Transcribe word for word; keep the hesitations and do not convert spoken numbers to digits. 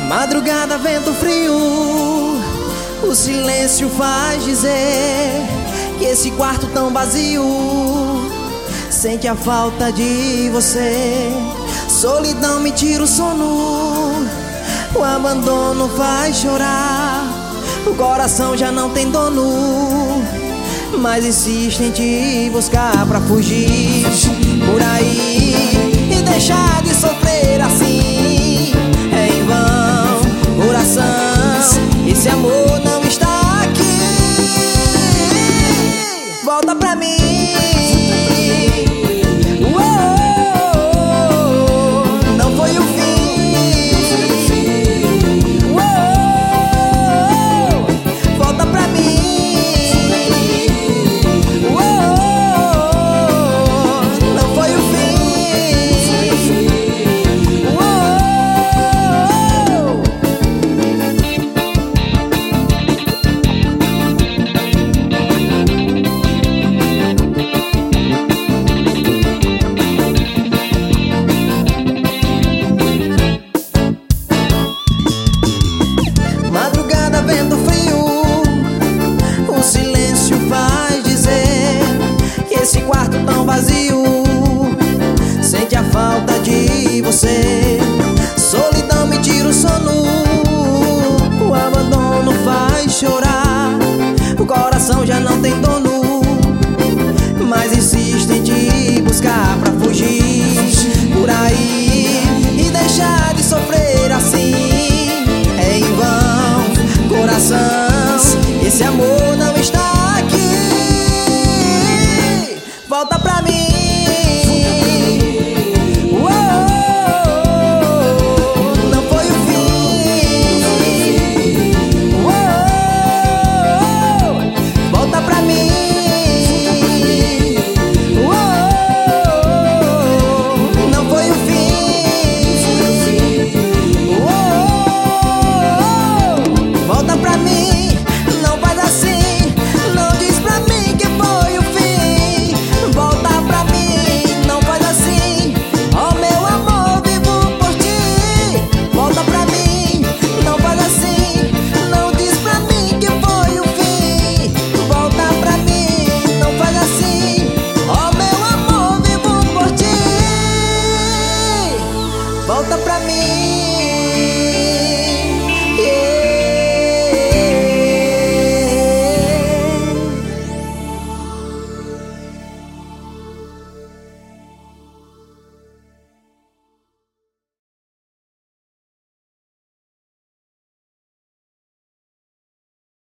Madrugada, vento frio, o silêncio faz dizer que esse quarto tão vazio sente a falta de você. Solidão me tira o sono, o abandono faz chorar. O coração já não tem dono, mas insiste em te buscar pra fugir por aí e deixar de sofrer assim. É em vão, coração, esse amor não está aqui. Volta pra mim. Vento frio, o silêncio faz dizer que esse quarto tão vazio sente a falta de você. Solidão me tira o sono,